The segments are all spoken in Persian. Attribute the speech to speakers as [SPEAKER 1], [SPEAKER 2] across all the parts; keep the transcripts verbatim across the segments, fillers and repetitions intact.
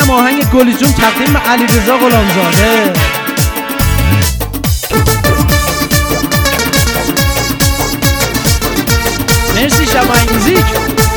[SPEAKER 1] اینم آهنگ گلی جون تقدیم علیرضا غلامزاده. مرسی شباهنگ موزیک.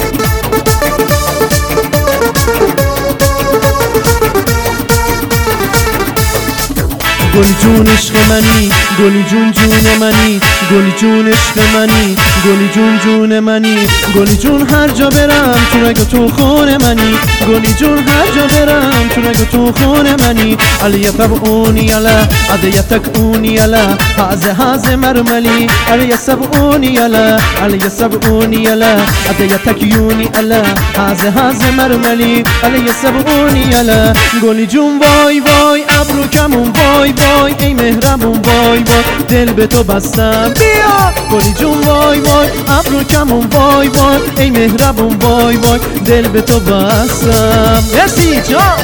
[SPEAKER 1] گلی جون عشق منی، گلی جون جون منی، گلی جون عشق منی، گلی جون جون منی، گلی جون هر جا برم تو رگ و تو خون منی، گلی جون هر جا برم تو رگ و تو خون منی. علی یفبونی علا عدیتک اونی علا هازه هازه مرملی، علی یسبونی علا علی یسبونی علا عدیتک یونی علا هازه هازه مرملی، علی یسبونی علا. گلی جون وای وای ابرو کمون وای وای ای مهربون وای وای دل به تو بستم بیا. گلی جون وای وای ابرو کمون وای وای ای مهربون وای وای دل به تو بستم. مرسی جان.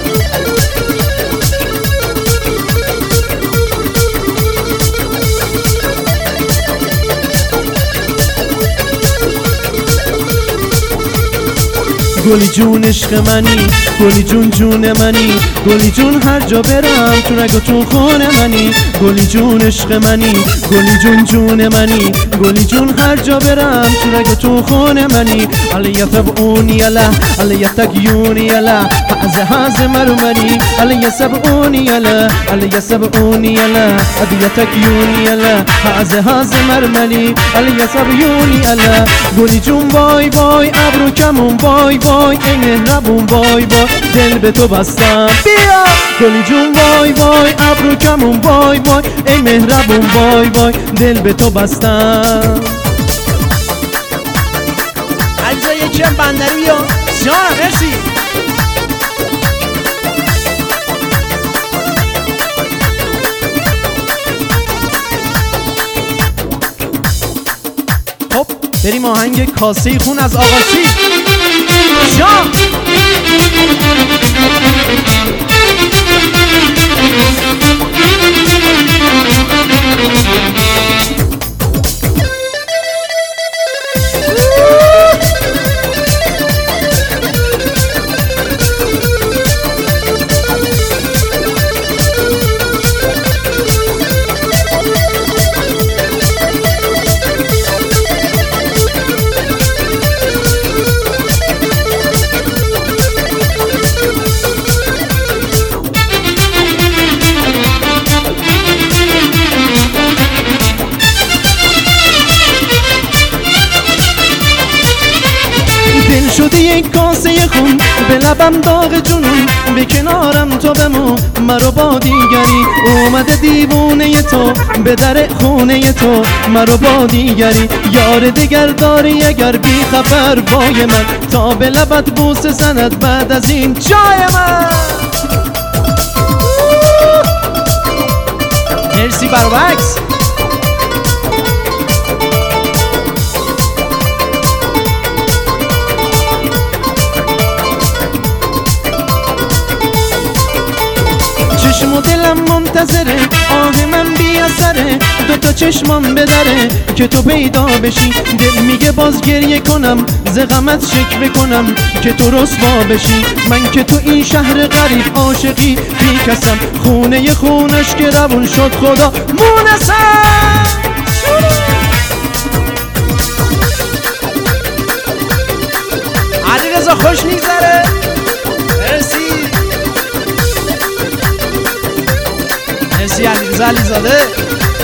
[SPEAKER 1] گلی جون عشق منی، گلی جون جون منی، گلی جون هر جا برم تو رگ و تو خون منی، گلی جون عشق منی، گلی جون جون منی، گلی جون هر جا برم تو رگ و تو خون منی. علی یفبونی علا علی یتگیونی علا هازه هازه مرمری، علی یسبونی علا علی یسبونی علا علی یتگیونی علا هازه هازه مرمری، علی یسبونی علا. گلی جون وای وای ابرو کمون وای وای ای مهربون وای وای دل به تو بستم بیا. گلی جون وای وای ابرو کمون وای وای ای مهربون وای وای دل به تو بستم. عزیزا یکم بندری یا جان. مرسی. خب بریم آهنگ کاسه خون از آقاشی جان. شدی یک کاسه خون به لبم داغ جنون، به کنارم تو بمون مرا با دیگری. اومده دیوونه تو به در خونه تو مرا با دیگری. یار دگر داری اگر بی خبر وای من، تا به لبت بوسه زند بعد از این جای من. مرسی برابکس. چشم و دلم منتظره آه من بی اثره، دوتا چشمام بدره که تو پیدا بشی. دل میگه باز گریه کنم ز غمت شکوه کنم که تو رسوا بشی. من که تو این شهر غریب عاشقی بی کسم، خونه خونش که روون شد خدا مونسم. علیرضا خوش میگذره. مرسی. مرسی علیرضا علیزاده.